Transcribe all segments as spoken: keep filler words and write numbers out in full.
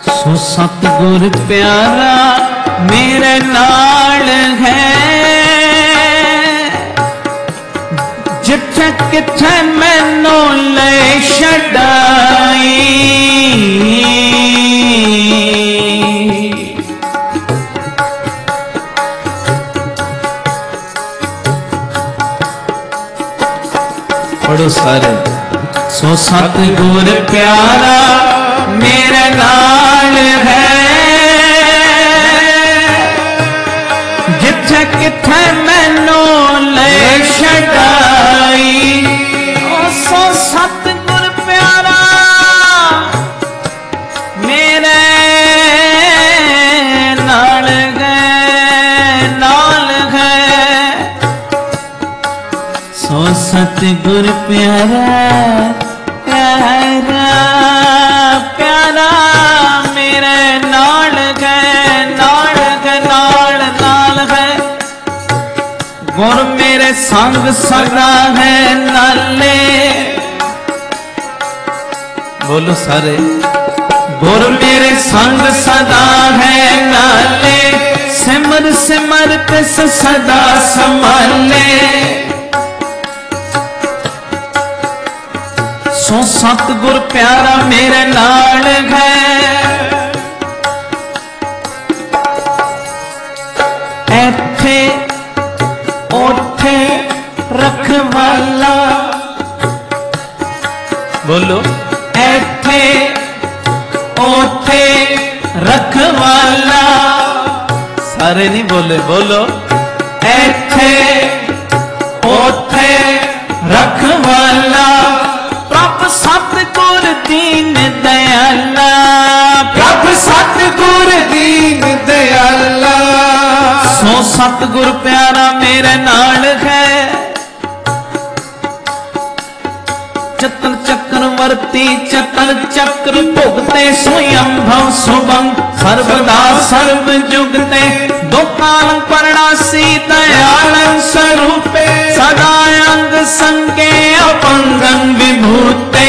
सो सतगुर प्यारा मेरे नाल है, जिथे किथे मैनू ले छड़ाई। पढ़ो सारे। सो सतगुर प्यारा मेरे नाल है, जिथे किथे मैनू ले छड़ाई। सो सतगुर प्यारा मेरे नाल है, नाल है। सो सतगुर प्यारा प्यारा प्यारा मेरे नाल है, नाल है, नाल नाल है। गुर मेरे संग सदा है नाले, बोलो सारे। गुर मेरे संग सदा है नाले, सिमर सिमर तिस सदा संभाले। सो सतगुर प्यारा मेरे नाल है, ऐथे ओथे रखवाला। बोलो ऐथे ओथे रखवाला। सारे नहीं बोले, बोलो ऐथे ओथे रखवाला। प्रभ सतगुर दीन दयाला, प्रभ सतगुर दीन दयाला। सो सतगुर प्यारा मेरे नाल है, चतर चक्रवर्ती चतर चक्र भुगते स्वयं भव सुभं। सर्वदा सर्व जुगते दुकाल परणासी दयाल स्वरूपे। सदा अंग संगे अपंगन विभूते।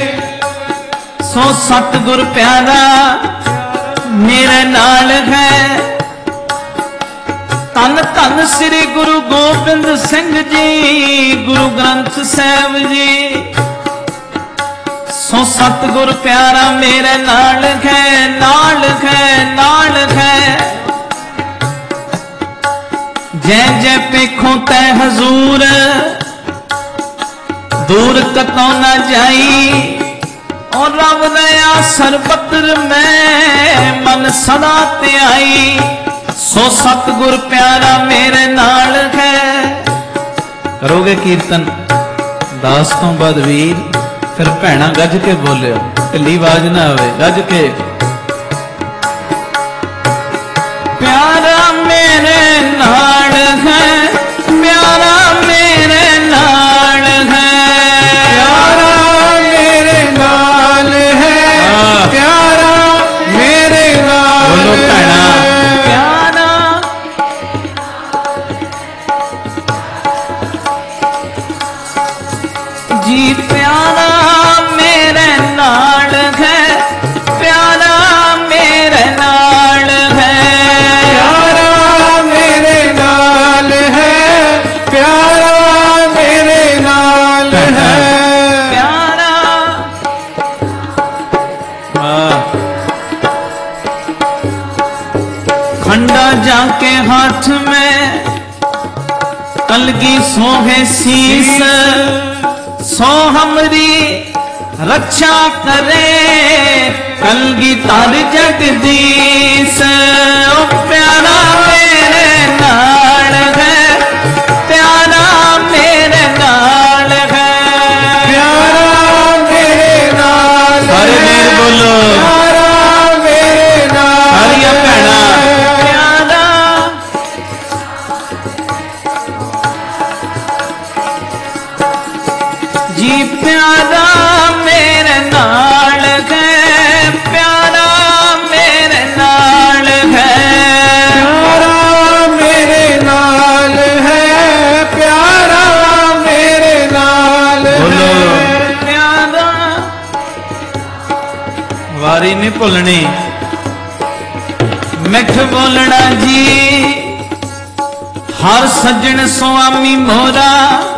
सो सतगुर प्यारा मेरे नाल है, तन तन श्री गुरु गोबिंद सिंह जी, गुरु ग्रंथ साहिब जी। सो सतगुर प्यारा मेरे नाल है, नाल है, नाल है। जय जय पेखों तै हजूर, दूर कतौ न जाई। और रब दया सरबत्र में मन सदा त्याई। सो सतगुर प्यारा मेरे नाल है। करोगे कीर्तन दास तो बाद वीर, फिर भैणा गज के बोलियो, ढिली आवाज ना आवे, गज के। प्यारा मेरे नाल है, प्यारा मेरे नाल है, प्यारा मेरे नाल है, प्यारा मेरे नाल। बोलो भैणा प्यारा जी, प्यारा मेरे नाल है, प्यारा मेरे नाल है, प्यारा मेरे नाल है, प्यारा मेरे नाल है। प्यारा। खंडा जाके हाथ में कलगी सोहे शीस। सो हमरी रक्षा करे कलगी तार जगदीश। ओ प्यारा मेरे नाल है, प्यारा मेरे नाल है, प्यारा मेरे नाल है। अरे मेरे बोलो प्यारा मेरे नाल हरिया भैणा। प्यारा जी, प्यारा मेरे नाल है, प्यारा मेरे नाल है, प्यारा मेरे नाल है, प्यारा मेरे नाल बोलो है। प्यारा। वारी नहीं भुलनी, मिठ बोलना जी हर सज्जन स्वामी मोरा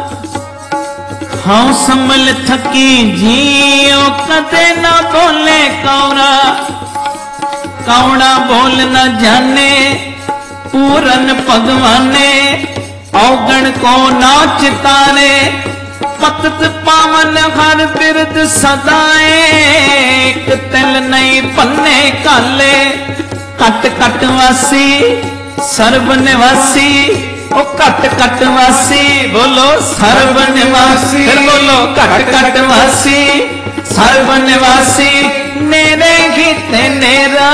हाँ संभल थकी जियो कदे ना बोले कौरा कौड़ा बोल न जाने पूरन भगवाने औगण को ना चितारे पतत पावन हर बिरद सदाए एक तिल नहीं पन्ने काले कट कट वासी सर्व निवासी ओ कट कट वासी बोलो सर्व निवासी फिर बोलो कट कट वासी सर्व निवासी नेरे गीते नेरा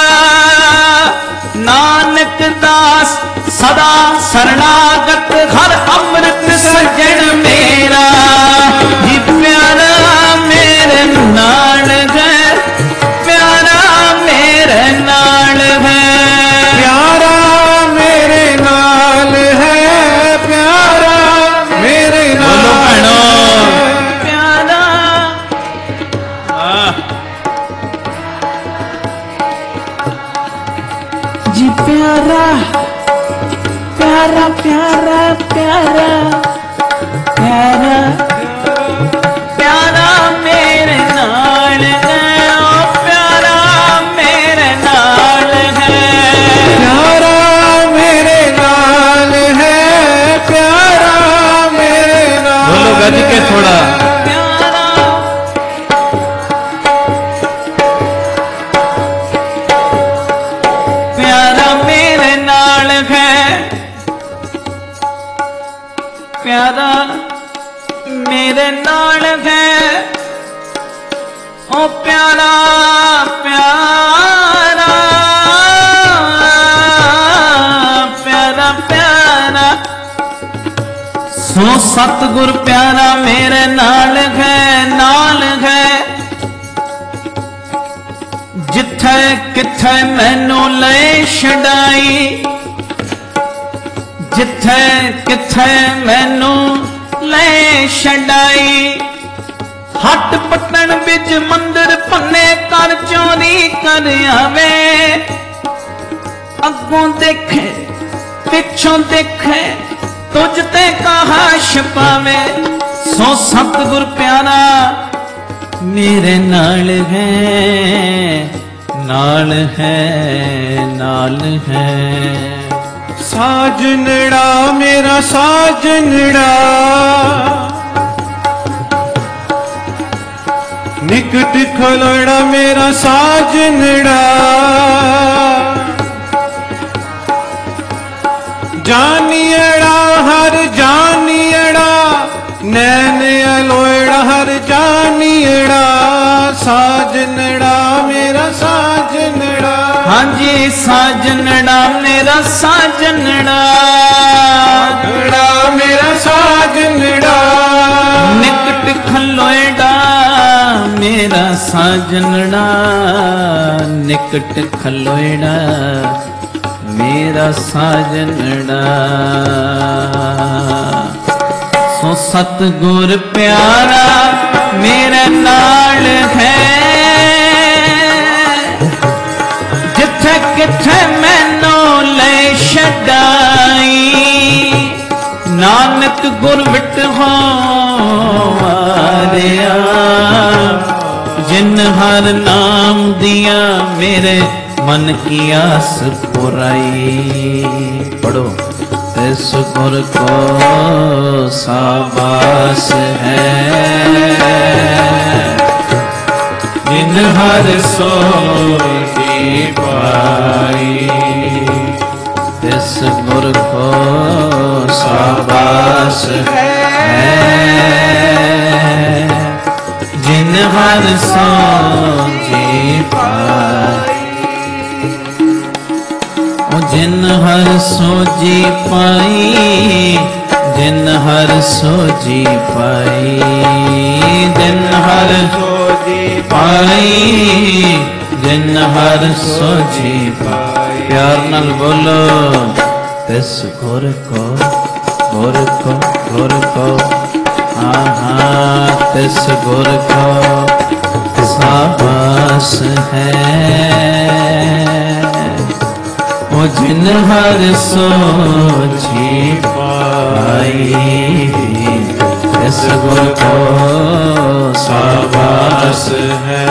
नानक दास सदा शरणागत हर अमृत सज्जन मेरा जी प्यारा मेरे नाल है प्यारा मेरे नाल है प्यारा मेरे नाल है प्यारा मेरे नाल बोलो भैनो है। प्यारा जी प्यारा प्यारा प्यारा प्यारा प्यारा प्यारा मेरे नाल है ओ प्यारा मेरे नाल है प्यारा मेरे नाल है प्यारा मेरे नाल बोलो गज के थोड़ा प्यारा प्यारा मेरे नाल है प्यारा मेरे नाल है ओ प्यारा प्यारा प्यारा प्यारा सो सतगुर प्यारा मेरे नाल है नाल है जिथे किथे मैनू ले छड़ाई जिथे किथे मैनू ले छड़ाई हट पटन बिच मंदिर भन्ने कर चोरी कर आवे अगों देखे पिछों देखे तुझ ते कहा छपावे सो सतगुर प्यारा मेरे नाल है नाल है नाल है साजनड़ा मेरा साजनड़ा निकट खलोड़ा मेरा साजनड़ा जानियड़ा हर जानियड़ा नैन अलोड़ा हर जानियड़ा साजनड़ा मेरा साजनड़ा हाँ जी साजनड़ा मेरा साजनड़ा साजनड़ा मेरा साजनड़ा निकट खलोएड़ा मेरा साजनड़ा निकट खलोएड़ा मेरा साजनड़ा सो सतगुर प्यारा मेरे नाल है जिथे किथे मैनू ले छड़ाई नानक गुर विट हो वारिया जिन हर नाम दिया मेरे मन की आस पुराई पढ़ो इस गुर को शाबाश है जिन हर सोई पाई इस गुर को शाबाश है जिन हर सोई पाई जिन हर सोजी पाई जिन हर सोजी पाई जिन हर सोजी पाई जिन हर सोजी पाई प्यार नाल बोलो तिस गुर को गुर को गुर को हाँ हाँ तिस गुर को शाबाश है जिन हर सोची पाई इस गुर को साबास है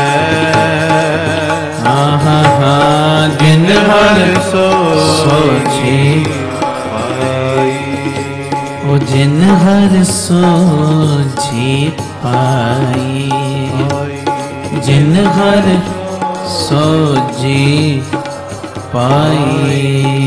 आहा हा जिन हर सोची ओ जिन हर सोची पाई जिन हर सोची पाई